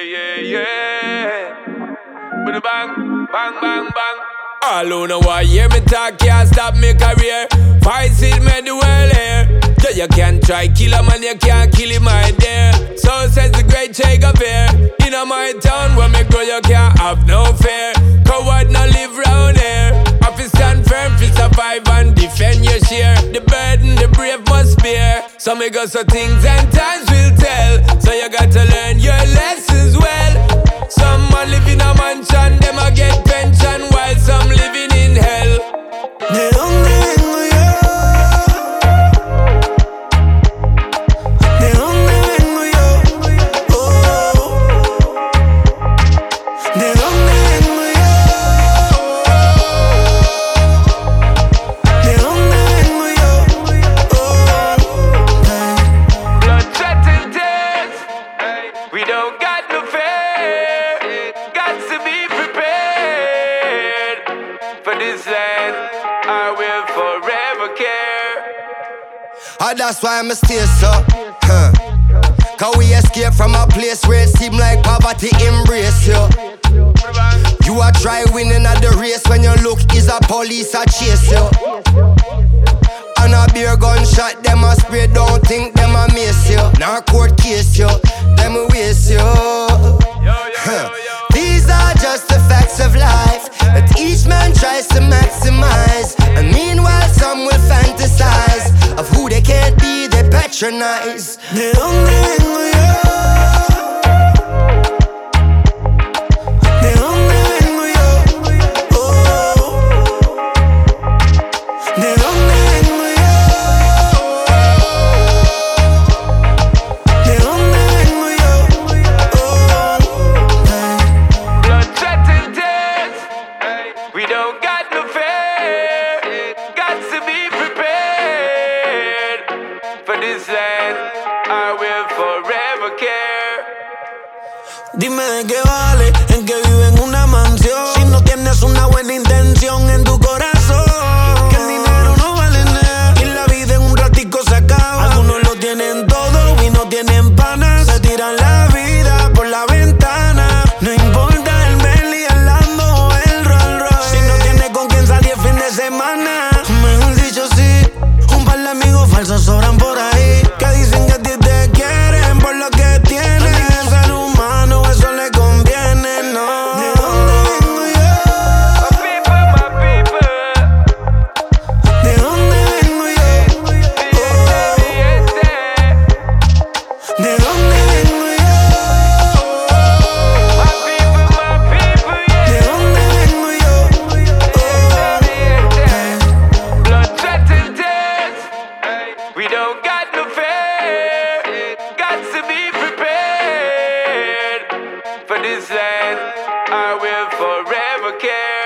yeah. With a bang, bang, bang, bang. All who know what hear me talk can't stop me career. Fight it, me the world here. So you can try kill a man, you can't kill him, my dear. So says the great Che Guevara. In my town where me grow, you can't have no fear. Coward no live round here. Office stand firm, fi survive and defend your share. The burden the brave must bear. So me go so things and times will tell. So you got to learn your lessons well. Some man live in a mansion, them a get pension, while some living in hell. ¿De dónde vengo yo? ¿De dónde vengo yo? Oh. ¿De dónde vengo yo? ¿De dónde vengo yo? Oh. Blood, sweat and tears. We don't got no fear. Got to be prepared for this land. I will forever care. That's why I'm stay so. Cause we escape from a place where it seem like poverty embrace you. You a try winning at the race when your look is a police a chase you. And a beer gunshot, them a spray, don't think them a miss you. Now court case you, them a waste you. These are just the facts of life that each man tries to maximize. And meanwhile some will fantasize of who they can't be, they patronize. ¿De dónde vengo yo? ¿De dónde vengo yo? Oh. ¿De dónde vengo yo? ¿De dónde vengo yo? Oh. Blood, sweat and tears. We don't got no fear. Got to be prepared for this land. I will forever care. Dime de qué vale, en que vive en una mansión. Si no tienes una buena intención en tu corazón, que el dinero no vale nada y la vida en un ratico se acaba. Algunos lo tienen todo y no tienen panas. Se tiran la vida por la ventana. No importa el Bentley, el Lambo o el Rolls Royce. Si no tienes con quien salir el fin de semana, mejor dicho sí, un par de amigos falsos sobran por ahí, que dicen que a ti te quieren por lo que tienes. Ningún ser humano eso le conviene, no. ¿De dónde vengo yo? My people. ¿De dónde vengo yo? Oh. ¿De dónde vengo yo? My people, ¿De dónde vengo yo? Oh. Blood, sweat and tears. We don't got no fear. Got to be prepared for this land. I will forever care.